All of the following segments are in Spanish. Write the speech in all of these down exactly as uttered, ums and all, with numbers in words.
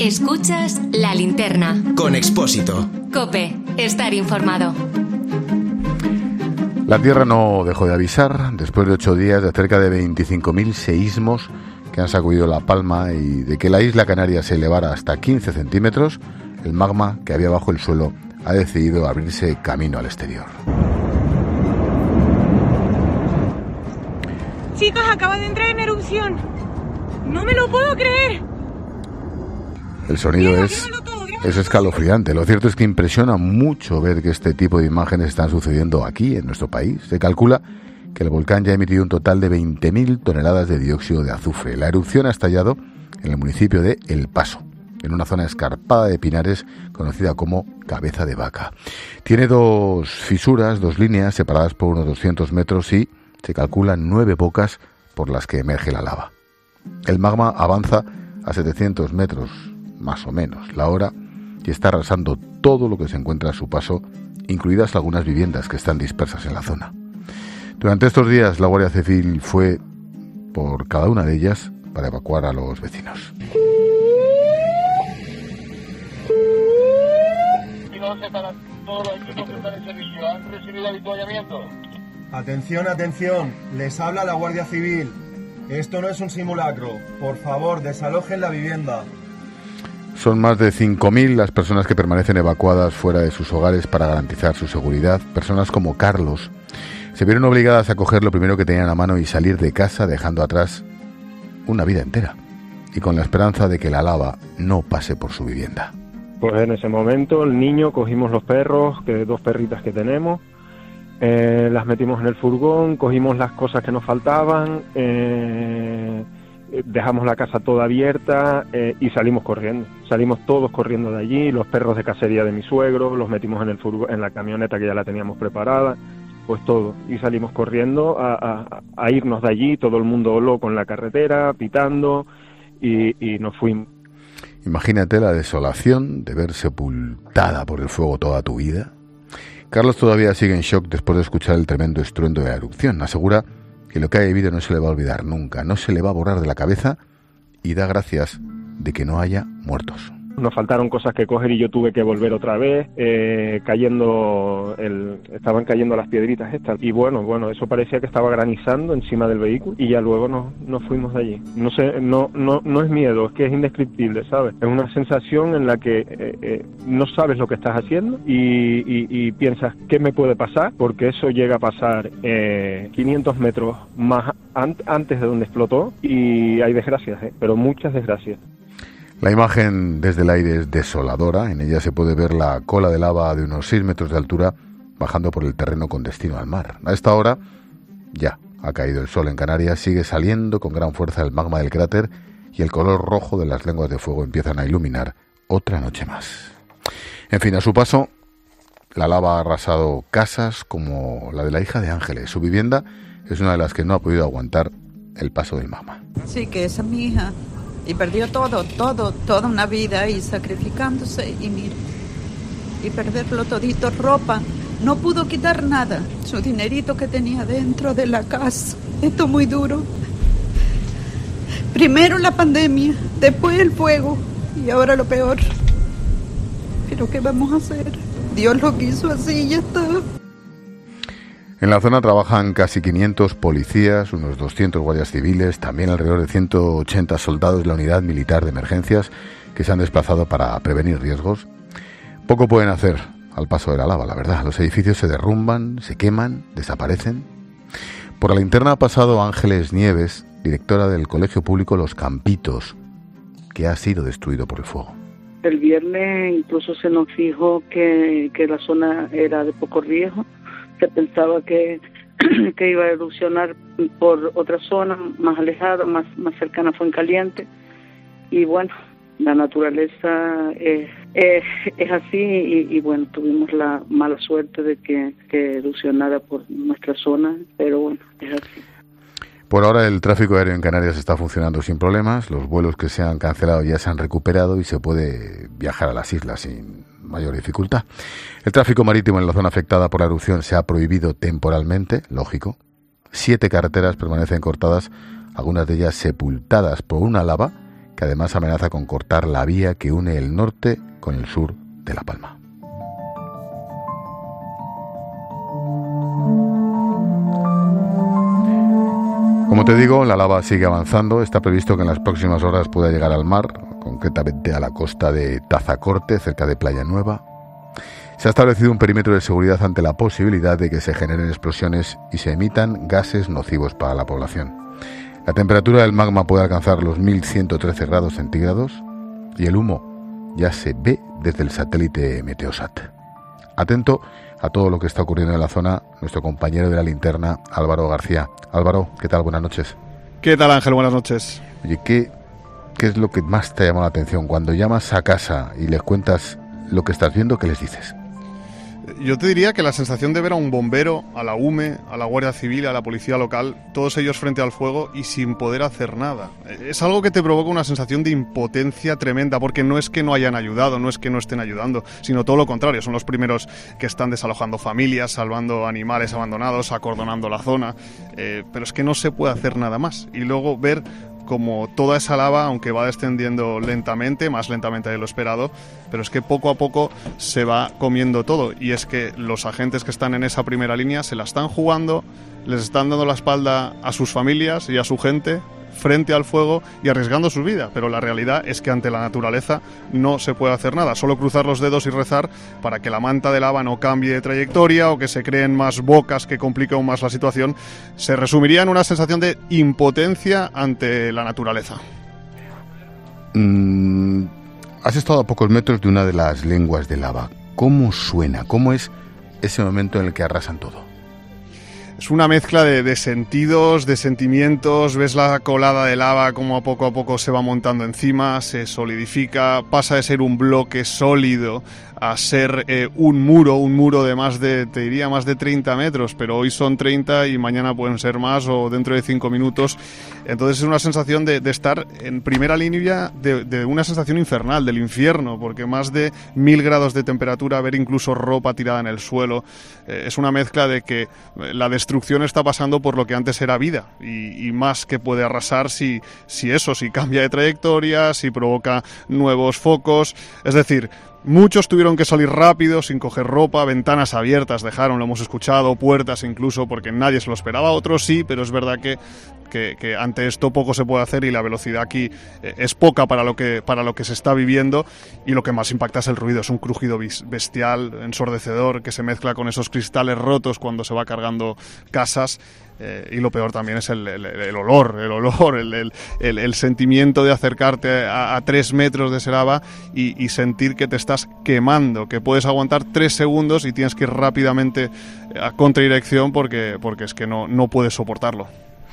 Escuchas La Linterna. Con Expósito. COPE. Estar informado. La Tierra no dejó de avisar después de ocho días de cerca de veinticinco mil seísmos que han sacudido La Palma y de que la isla Canaria se elevara hasta quince centímetros. El magma que había bajo el suelo ha decidido abrirse camino al exterior. Chicos, acaba de entrar en erupción. No me lo puedo creer. El sonido es, es escalofriante. Lo cierto es que impresiona mucho ver que este tipo de imágenes están sucediendo aquí, en nuestro país. Se calcula que el volcán ya ha emitido un total de veinte mil toneladas de dióxido de azufre. La erupción ha estallado en el municipio de El Paso, en una zona escarpada de pinares conocida como Cabeza de Vaca. Tiene dos fisuras, dos líneas separadas por unos doscientos metros y se calculan nueve bocas por las que emerge la lava. El magma avanza a setecientos metros, más o menos, la hora, y está arrasando todo lo que se encuentra a su paso, incluidas algunas viviendas que están dispersas en la zona. Durante estos días la Guardia Civil fue por cada una de ellas para evacuar a los vecinos. Para todos los equipos que están en servicio, ¿han recibido avituallamiento? Atención, atención, les habla la Guardia Civil. Esto no es un simulacro. Por favor, desalojen la vivienda. Son más de cinco mil las personas que permanecen evacuadas fuera de sus hogares para garantizar su seguridad. Personas como Carlos se vieron obligadas a coger lo primero que tenían a mano y salir de casa dejando atrás una vida entera y con la esperanza de que la lava no pase por su vivienda. Pues en ese momento el niño cogimos los perros, que dos perritas que tenemos, eh, las metimos en el furgón, cogimos las cosas que nos faltaban, eh, dejamos la casa toda abierta eh, y salimos corriendo. Salimos todos corriendo de allí, los perros de cacería de mi suegro, los metimos en el furgón, en la camioneta que ya la teníamos preparada, pues todo. Y salimos corriendo a, a, a irnos de allí, todo el mundo loco en la carretera, pitando, y, y nos fuimos. Imagínate la desolación de ver sepultada por el fuego toda tu vida. Carlos todavía sigue en shock después de escuchar el tremendo estruendo de la erupción. Asegura que lo que ha vivido no se le va a olvidar nunca, no se le va a borrar de la cabeza y da gracias de que no haya muertos. Nos faltaron cosas que coger y yo tuve que volver otra vez, eh, cayendo, el, estaban cayendo las piedritas estas. Y bueno, bueno, eso parecía que estaba granizando encima del vehículo y ya luego nos, nos fuimos de allí. No sé, no, no, no es miedo, es que es indescriptible, ¿sabes? Es una sensación en la que eh, eh, no sabes lo que estás haciendo y, y, y piensas, ¿qué me puede pasar? Porque eso llega a pasar eh, quinientos metros más an- antes de donde explotó y hay desgracias, ¿eh? Pero muchas desgracias. La imagen desde el aire es desoladora. En ella se puede ver la cola de lava de unos seis metros de altura bajando por el terreno con destino al mar. A esta hora ya ha caído el sol en Canarias, sigue saliendo con gran fuerza el magma del cráter y el color rojo de las lenguas de fuego empiezan a iluminar otra noche más. En fin, a su paso, la lava ha arrasado casas como la de la hija de Ángeles. Su vivienda es una de las que no ha podido aguantar el paso del magma. Sí, que esa es mi hija. Y perdió todo, todo, toda una vida ahí sacrificándose y mira, y perderlo todito, ropa, no pudo quitar nada, su dinerito que tenía dentro de la casa. Esto es muy duro. Primero la pandemia, después el fuego y ahora lo peor. Pero ¿qué vamos a hacer? Dios lo quiso así y ya está. En la zona trabajan casi quinientos policías, unos doscientos guardias civiles, también alrededor de ciento ochenta soldados de la unidad militar de emergencias que se han desplazado para prevenir riesgos. Poco pueden hacer al paso de la lava, la verdad. Los edificios se derrumban, se queman, desaparecen. Por la linterna ha pasado Ángeles Nieves, directora del Colegio Público Los Campitos, que ha sido destruido por el fuego. El viernes incluso se nos dijo que, que la zona era de poco riesgo. Se pensaba que, que iba a erupcionar por otra zona más alejada, más, más cercana a Fuencaliente. Y bueno, la naturaleza es, es, es así y, y bueno, tuvimos la mala suerte de que, que erupcionara por nuestra zona, pero bueno, es así. Por ahora el tráfico aéreo en Canarias está funcionando sin problemas, los vuelos que se han cancelado ya se han recuperado y se puede viajar a las islas sin mayor dificultad. El tráfico marítimo en la zona afectada por la erupción se ha prohibido temporalmente, lógico. Siete carreteras permanecen cortadas, algunas de ellas sepultadas por una lava que además amenaza con cortar la vía que une el norte con el sur de La Palma. Como te digo, la lava sigue avanzando. Está previsto que en las próximas horas pueda llegar al mar, concretamente a la costa de Tazacorte, cerca de Playa Nueva. Se ha establecido un perímetro de seguridad ante la posibilidad de que se generen explosiones y se emitan gases nocivos para la población. La temperatura del magma puede alcanzar los mil ciento trece grados centígrados y el humo ya se ve desde el satélite Meteosat. Atento a todo lo que está ocurriendo en la zona, nuestro compañero de la linterna, Álvaro García. Álvaro, ¿qué tal? Buenas noches. ¿Qué tal, Ángel? Buenas noches. Oye, ¿qué, qué es lo que más te ha llamado la atención? Cuando llamas a casa y les cuentas lo que estás viendo, ¿qué les dices? Yo te diría que la sensación de ver a un bombero, a la U M E, a la Guardia Civil, a la policía local, todos ellos frente al fuego y sin poder hacer nada. Es algo que te provoca una sensación de impotencia tremenda, porque no es que no hayan ayudado, no es que no estén ayudando, sino todo lo contrario. Son los primeros que están desalojando familias, salvando animales abandonados, acordonando la zona, eh, pero es que no se puede hacer nada más. Y luego ver como toda esa lava, aunque va descendiendo lentamente, más lentamente de lo esperado, pero es que poco a poco se va comiendo todo. Y es que los agentes que están en esa primera línea se la están jugando, les están dando la espalda a sus familias y a su gente frente al fuego y arriesgando su vida, pero la realidad es que ante la naturaleza no se puede hacer nada, solo cruzar los dedos y rezar para que la manta de lava no cambie de trayectoria o que se creen más bocas que compliquen aún más la situación. Se resumiría en una sensación de impotencia ante la naturaleza. Mm, has estado a pocos metros de una de las lenguas de lava. ¿Cómo suena? ¿Cómo es ese momento en el que arrasan todo? Es una mezcla de, de sentidos, de sentimientos. Ves la colada de lava como a poco a poco se va montando encima, se solidifica, pasa de ser un bloque sólido a ser eh, un muro, un muro de más de, te diría, más de treinta metros, pero hoy son treinta y mañana pueden ser más o dentro de cinco minutos. Entonces es una sensación de, de estar en primera línea de, de una sensación infernal, del infierno, porque más de mil grados de temperatura, ver incluso ropa tirada en el suelo, eh, es una mezcla de que la destrucción está pasando por lo que antes era vida y, y más que puede arrasar si, si eso, si cambia de trayectoria, si provoca nuevos focos, es decir, muchos tuvieron que salir rápido, sin coger ropa, ventanas abiertas dejaron, lo hemos escuchado, puertas incluso, porque nadie se lo esperaba. Otros sí, pero es verdad que, que, que ante esto poco se puede hacer y la velocidad aquí es poca para lo que, para lo que se está viviendo, y lo que más impacta es el ruido. Es un crujido bestial, ensordecedor, que se mezcla con esos cristales rotos cuando se va cargando casas. Eh, y lo peor también es el, el, el olor, el olor, el, el, el, el sentimiento de acercarte a, a tres metros de esa lava y, y sentir que te estás quemando, que puedes aguantar tres segundos y tienes que ir rápidamente a contradirección porque, porque es que no, no puedes soportarlo.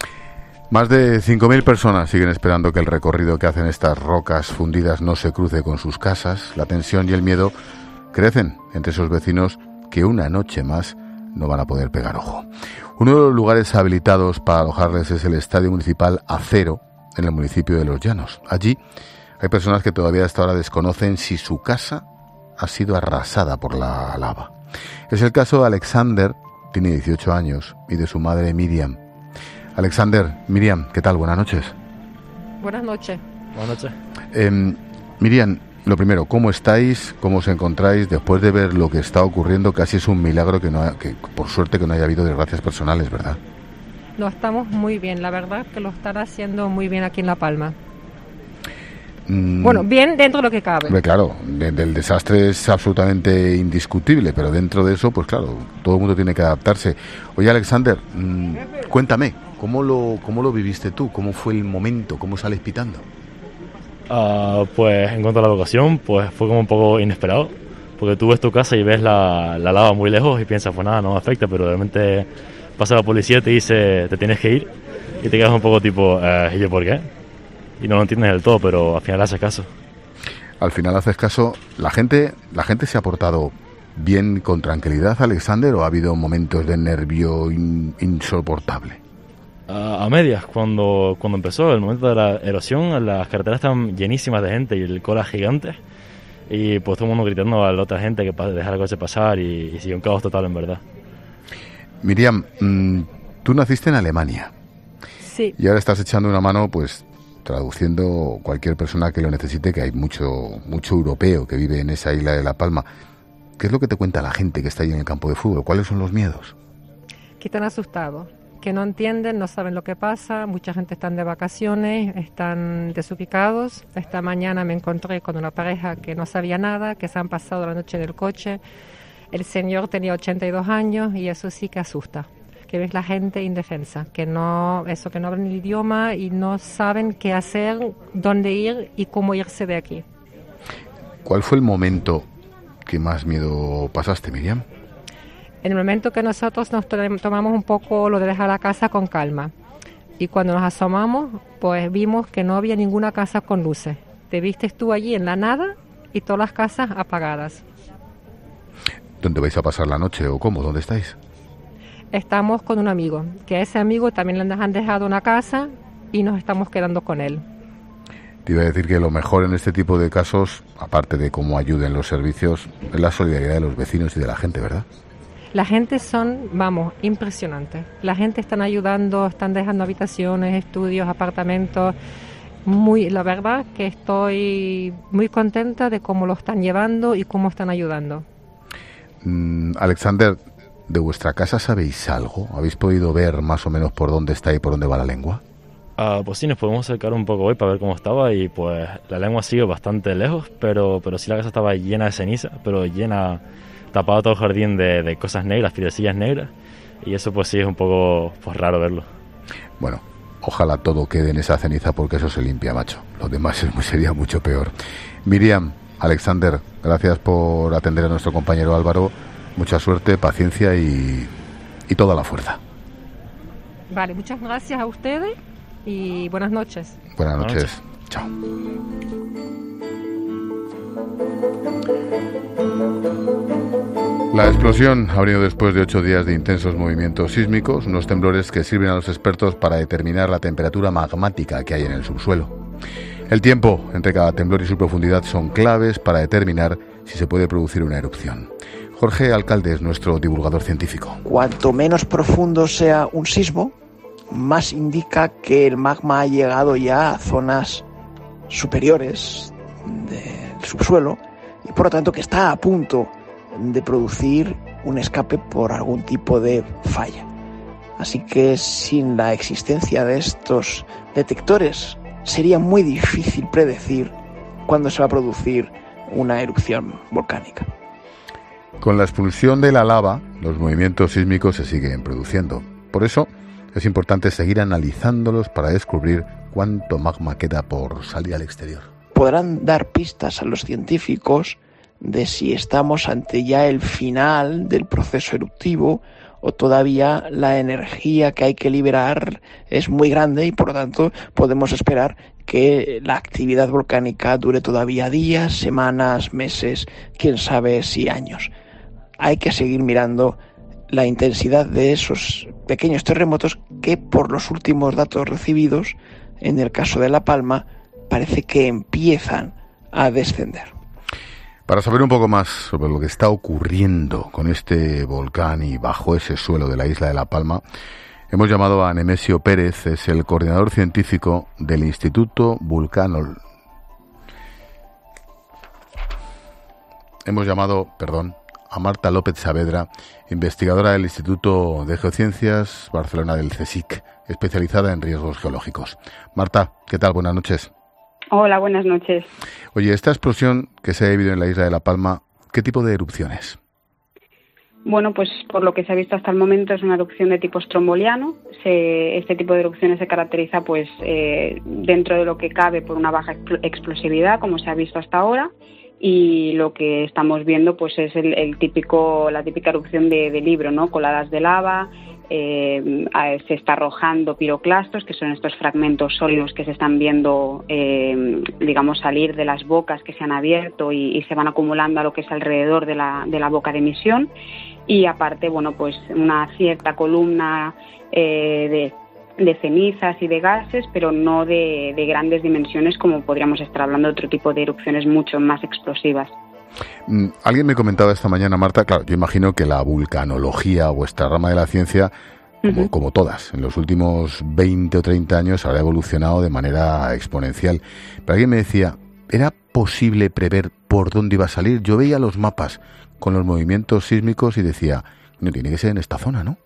Más de cinco mil personas siguen esperando que el recorrido que hacen estas rocas fundidas no se cruce con sus casas. La tensión y el miedo crecen entre esos vecinos que una noche más no van a poder pegar ojo. Uno de los lugares habilitados para alojarles es el Estadio Municipal Acero, en el municipio de Los Llanos. Allí hay personas que todavía hasta ahora desconocen si su casa ha sido arrasada por la lava. Es el caso de Alexander, tiene dieciocho años, y de su madre Miriam. Alexander, Miriam, ¿qué tal? Buenas noches. Buenas noches. Buenas noches. Eh, Miriam, lo primero, ¿cómo estáis? ¿Cómo os encontráis? Después de ver lo que está ocurriendo, casi es un milagro que, no ha, que por suerte que no haya habido desgracias personales, ¿verdad? No, estamos muy bien, la verdad que lo están haciendo muy bien aquí en La Palma. Mm, bueno, bien dentro de lo que cabe. Hombre, claro, de, del desastre es absolutamente indiscutible, pero dentro de eso, pues claro, todo el mundo tiene que adaptarse. Oye, Alexander, mmm, cuéntame, ¿cómo lo, cómo lo viviste tú? ¿Cómo fue el momento? ¿Cómo sales pitando? Uh, pues en cuanto a la locación, pues fue como un poco inesperado, porque tú ves tu casa y ves la, la lava muy lejos y piensas, pues nada, no me afecta, pero realmente pasa la policía y te dice, te tienes que ir, y te quedas un poco tipo, eh, ¿y yo por qué? Y no lo entiendes del todo, pero al final haces caso. Al final haces caso. ¿La gente, la gente se ha portado bien, con tranquilidad, Alexander, o ha habido momentos de nervio in, insoportable? A, a medias, cuando cuando empezó el momento de la erosión, las carreteras estaban llenísimas de gente y el cola gigante, y pues todo el mundo gritando a la otra gente que dejara el coche pasar, y, y siguió un caos total en verdad. Miriam, mmm, tú naciste en Alemania. Sí. Y ahora estás echando una mano, pues, traduciendo cualquier persona que lo necesite, que hay mucho, mucho europeo que vive en esa isla de La Palma. ¿Qué es lo que te cuenta la gente que está ahí en el campo de fútbol? ¿Cuáles son los miedos? Que están asustados, que no entienden, no saben lo que pasa. Mucha gente están de vacaciones, están desubicados. Esta mañana me encontré con una pareja que no sabía nada, que se han pasado la noche en el coche. El señor tenía ochenta y dos años y eso sí que asusta. Que ves la gente indefensa, que no, eso, que no hablan el idioma y no saben qué hacer, dónde ir y cómo irse de aquí. ¿Cuál fue el momento que más miedo pasaste, Miriam? En el momento que nosotros nos tomamos un poco lo de dejar la casa con calma. Y cuando nos asomamos, pues vimos que no había ninguna casa con luces. Te vistes tú allí en la nada y todas las casas apagadas. ¿Dónde vais a pasar la noche o cómo? ¿Dónde estáis? Estamos con un amigo, que a ese amigo también le han dejado una casa y nos estamos quedando con él. Te iba a decir que lo mejor en este tipo de casos, aparte de cómo ayuden los servicios, es la solidaridad de los vecinos y de la gente, ¿verdad? La gente son, vamos, impresionantes. La gente están ayudando, están dejando habitaciones, estudios, apartamentos. Muy, la verdad que estoy muy contenta de cómo lo están llevando y cómo están ayudando. Mm, Alexander, ¿de vuestra casa sabéis algo? ¿Habéis podido ver más o menos por dónde está y por dónde va la lengua? Ah, pues sí, nos podemos acercar un poco hoy para ver cómo estaba y pues la lengua sigue bastante lejos, pero pero sí la casa estaba llena de ceniza, pero llena, tapado todo el jardín de, de cosas negras, piedrecillas negras, y eso pues sí es un poco pues raro verlo. Bueno, ojalá todo quede en esa ceniza porque eso se limpia, macho. Lo demás es, sería mucho peor. Miriam, Alexander, gracias por atender a nuestro compañero Álvaro. Mucha suerte, paciencia y, y toda la fuerza. Vale, muchas gracias a ustedes y buenas noches. Buenas noches. Chao. La explosión ha venido después de ocho días de intensos movimientos sísmicos, unos temblores que sirven a los expertos para determinar la temperatura magmática que hay en el subsuelo. El tiempo entre cada temblor y su profundidad son claves para determinar si se puede producir una erupción. Jorge Alcalde es nuestro divulgador científico. Cuanto menos profundo sea un sismo, más indica que el magma ha llegado ya a zonas superiores del subsuelo y por lo tanto que está a punto de producir un escape por algún tipo de falla. Así que sin la existencia de estos detectores sería muy difícil predecir cuándo se va a producir una erupción volcánica. Con la expulsión de la lava, los movimientos sísmicos se siguen produciendo. Por eso es importante seguir analizándolos para descubrir cuánto magma queda por salir al exterior. Podrán dar pistas a los científicos de si estamos ante ya el final del proceso eruptivo o todavía la energía que hay que liberar es muy grande y por lo tanto podemos esperar que la actividad volcánica dure todavía días, semanas, meses, quién sabe si años. Hay que seguir mirando la intensidad de esos pequeños terremotos que por los últimos datos recibidos, en el caso de La Palma, parece que empiezan a descender. Para saber un poco más sobre lo que está ocurriendo con este volcán y bajo ese suelo de la isla de La Palma, hemos llamado a Nemesio Pérez, es el coordinador científico del Instituto Vulcanol. Hemos llamado, perdón, a Marta López Saavedra, investigadora del Instituto de Geociencias Barcelona del CSIC, especializada en riesgos geológicos. Marta, ¿qué tal? Buenas noches. Hola, buenas noches. Oye, esta explosión que se ha vivido en la isla de La Palma, ¿qué tipo de erupciones? Bueno, pues por lo que se ha visto hasta el momento es una erupción de tipo stromboliano. Se, este tipo de erupciones se caracteriza pues eh, dentro de lo que cabe por una baja explosividad, como se ha visto hasta ahora. Y lo que estamos viendo pues es el, el típico, la típica erupción de, de libro, ¿no? Coladas de lava, eh, se está arrojando piroclastos, que son estos fragmentos sólidos que se están viendo, eh, digamos, salir de las bocas que se han abierto y, y se van acumulando a lo que es alrededor de la, de la boca de emisión. Y aparte, bueno, pues una cierta columna eh, de de cenizas y de gases, pero no de, de grandes dimensiones como podríamos estar hablando de otro tipo de erupciones mucho más explosivas. Mm, alguien me comentaba esta mañana, Marta, claro, yo imagino que la vulcanología, vuestra rama de la ciencia, como, uh-huh. como todas. En los últimos veinte o treinta años habrá evolucionado de manera exponencial. Pero alguien me decía, ¿era posible prever por dónde iba a salir? Yo veía los mapas con los movimientos sísmicos y decía, no, tiene que ser en esta zona, ¿no?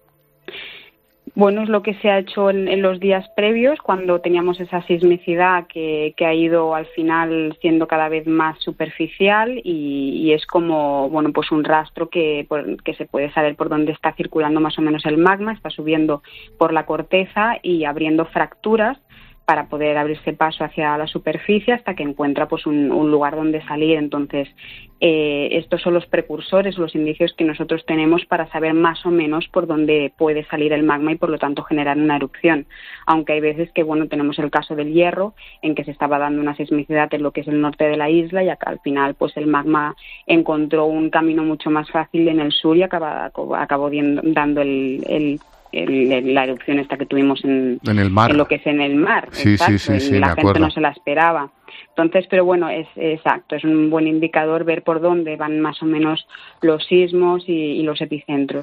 Bueno, es lo que se ha hecho en, en los días previos, cuando teníamos esa sismicidad que, que ha ido al final siendo cada vez más superficial y, y es como, bueno, pues un rastro que, por, que se puede saber por dónde está circulando más o menos el magma, está subiendo por la corteza y abriendo fracturas para poder abrirse paso hacia la superficie hasta que encuentra pues un, un lugar donde salir. Entonces, eh, estos son los precursores, los indicios que nosotros tenemos para saber más o menos por dónde puede salir el magma y por lo tanto generar una erupción. Aunque hay veces que, bueno, tenemos el caso del Hierro, en que se estaba dando una sismicidad en lo que es el norte de la isla y acá al final pues el magma encontró un camino mucho más fácil en el sur y acaba, acabó dando el, el El, el, la erupción esta que tuvimos en, en el mar, en lo que es en el mar, sí, exacto, sí, sí, sí, la me gente acuerdo. no se la esperaba. Entonces, pero bueno, es exacto, es un buen indicador ver por dónde van más o menos los sismos y, y los epicentros.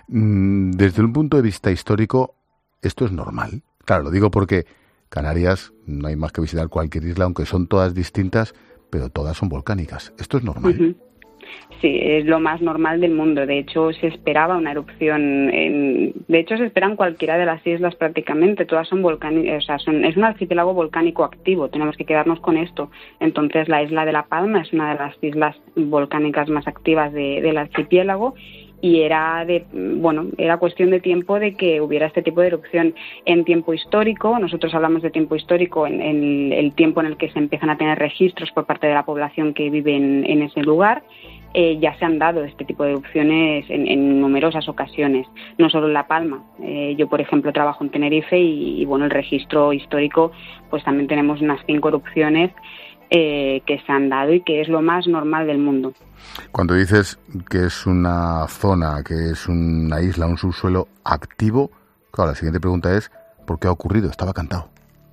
Desde un punto de vista histórico, ¿esto es normal? Claro, lo digo porque Canarias no hay más que visitar cualquier isla, aunque son todas distintas, pero todas son volcánicas. ¿Esto es normal? Uh-huh. Sí, es lo más normal del mundo. De hecho, se esperaba una erupción. En, de hecho, se esperan cualquiera de las islas prácticamente. Todas son volcánicas. O sea, son, es un archipiélago volcánico activo. Tenemos que quedarnos con esto. Entonces, la isla de La Palma es una de las islas volcánicas más activas de, del archipiélago. Y era de, bueno, era cuestión de tiempo de que hubiera este tipo de erupción en tiempo histórico. Nosotros hablamos de tiempo histórico en, en el tiempo en el que se empiezan a tener registros por parte de la población que vive en, en ese lugar. Eh, ya se han dado este tipo de erupciones en, en numerosas ocasiones, no solo en La Palma. Eh, yo, por ejemplo, trabajo en Tenerife y, y, bueno, el registro histórico, pues también tenemos unas cinco erupciones eh, que se han dado y que es lo más normal del mundo. Cuando dices que es una zona, que es una isla, un subsuelo activo, claro, la siguiente pregunta es, ¿por qué ha ocurrido? Estaba cantado.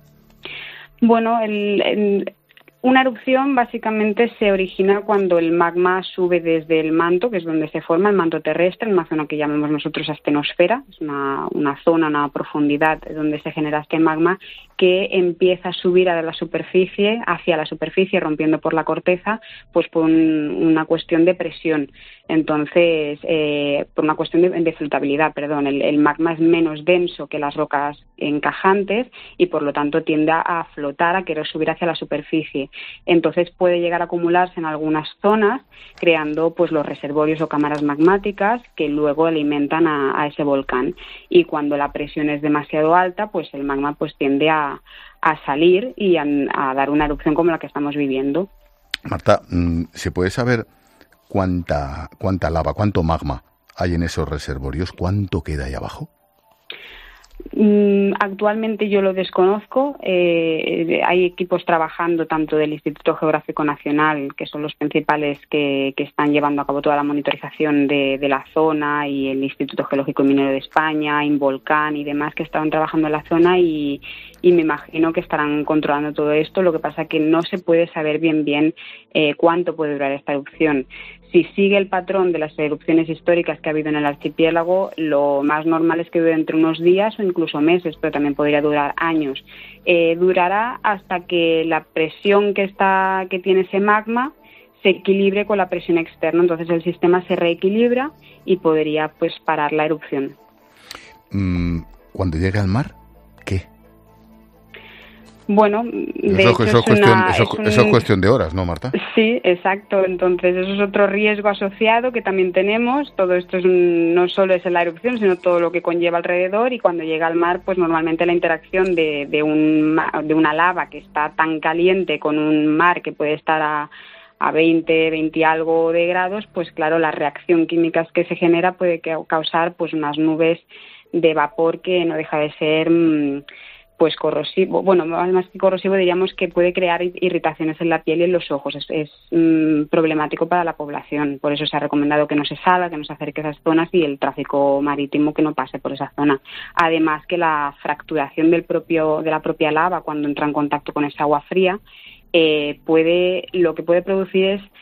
Bueno, el... el Una erupción básicamente se origina cuando el magma sube desde el manto, que es donde se forma el manto terrestre, en una zona que llamamos nosotros astenosfera, es una, una zona, una profundidad donde se genera este magma que empieza a subir a la superficie, hacia la superficie, rompiendo por la corteza, pues por un, una cuestión de presión. Entonces, eh, por una cuestión de, de flotabilidad, perdón, el, el magma es menos denso que las rocas encajantes y por lo tanto tiende a flotar, a querer subir hacia la superficie. Entonces puede llegar a acumularse en algunas zonas, creando pues los reservorios o cámaras magmáticas que luego alimentan a, a ese volcán. Y cuando la presión es demasiado alta, pues el magma pues tiende a, a salir y a, a dar una erupción como la que estamos viviendo. Marta, ¿se puede saber cuánta, cuánta lava, cuánto magma hay en esos reservorios? ¿Cuánto queda ahí abajo? Actualmente yo lo desconozco. Eh, hay equipos trabajando tanto del Instituto Geográfico Nacional, que son los principales que, que están llevando a cabo toda la monitorización de, de la zona, y el Instituto Geológico y Minero de España, Involcán y demás, que estaban trabajando en la zona y, y me imagino que estarán controlando todo esto. Lo que pasa es que no se puede saber bien bien eh, cuánto puede durar esta erupción. Si sigue el patrón de las erupciones históricas que ha habido en el archipiélago, lo más normal es que dure entre unos días o incluso meses, pero también podría durar años. Eh, durará hasta que la presión que está que tiene ese magma se equilibre con la presión externa, entonces el sistema se reequilibra y podría pues parar la erupción. Cuando llegue al mar, ¿qué? Bueno, de eso, hecho eso, es cuestión, una, eso, es un... eso es cuestión de horas, ¿no, Marta? Sí, exacto. Entonces, eso es otro riesgo asociado que también tenemos. Todo esto es un, no solo es la erupción, sino todo lo que conlleva alrededor. Y cuando llega al mar, pues normalmente la interacción de, de, un, de una lava que está tan caliente con un mar que puede estar a, a veinte, veinte y algo de grados, pues claro, la reacción química que se genera puede causar pues unas nubes de vapor que no deja de ser... Mmm, pues corrosivo, bueno, más que corrosivo diríamos que puede crear irritaciones en la piel y en los ojos, es, es mmm, problemático para la población, por eso se ha recomendado que no se salga, que no se acerque a esas zonas y el tráfico marítimo que no pase por esa zona. Además que la fracturación del propio, de la propia lava cuando entra en contacto con esa agua fría, eh, puede, lo que puede producir es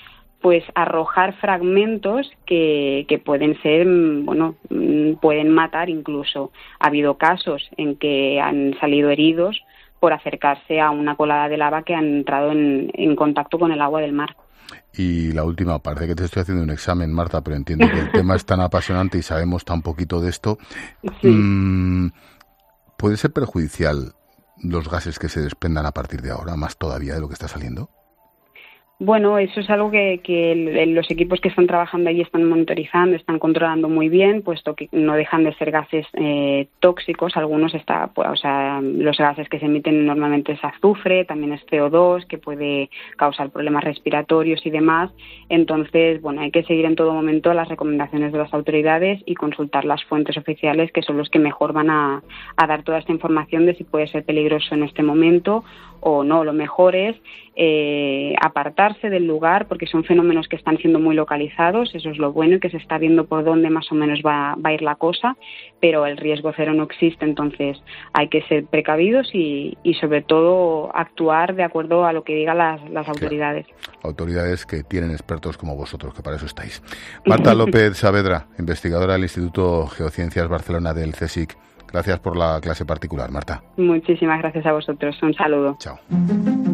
pues arrojar fragmentos que, que pueden ser, bueno, pueden matar incluso. Ha habido casos en que han salido heridos por acercarse a una colada de lava que han entrado en, en contacto con el agua del mar. Y la última, parece que te estoy haciendo un examen, Marta, pero entiendo que el tema es tan apasionante y sabemos tan poquito de esto. Sí. Mm, ¿puede ser perjudicial los gases que se desprendan a partir de ahora, más todavía de lo que está saliendo? Bueno, eso es algo que, que el, los equipos que están trabajando allí están monitorizando, están controlando muy bien, puesto que no dejan de ser gases eh, tóxicos. Algunos está, pues, o sea, los gases que se emiten normalmente es azufre, también es C O dos, que puede causar problemas respiratorios y demás. Entonces, bueno, hay que seguir en todo momento las recomendaciones de las autoridades y consultar las fuentes oficiales, que son los que mejor van a, a dar toda esta información de si puede ser peligroso en este momento o no. Lo mejor es eh, apartarse del lugar, porque son fenómenos que están siendo muy localizados, eso es lo bueno, y que se está viendo por dónde más o menos va, va a ir la cosa, pero el riesgo cero no existe. Entonces hay que ser precavidos y, y sobre todo actuar de acuerdo a lo que digan las, las autoridades. Claro. Autoridades que tienen expertos como vosotros, que para eso estáis. Marta López Saavedra, investigadora del Instituto Geociencias Barcelona del CSIC. Gracias por la clase particular, Marta. Muchísimas gracias a vosotros. Un saludo. Chao.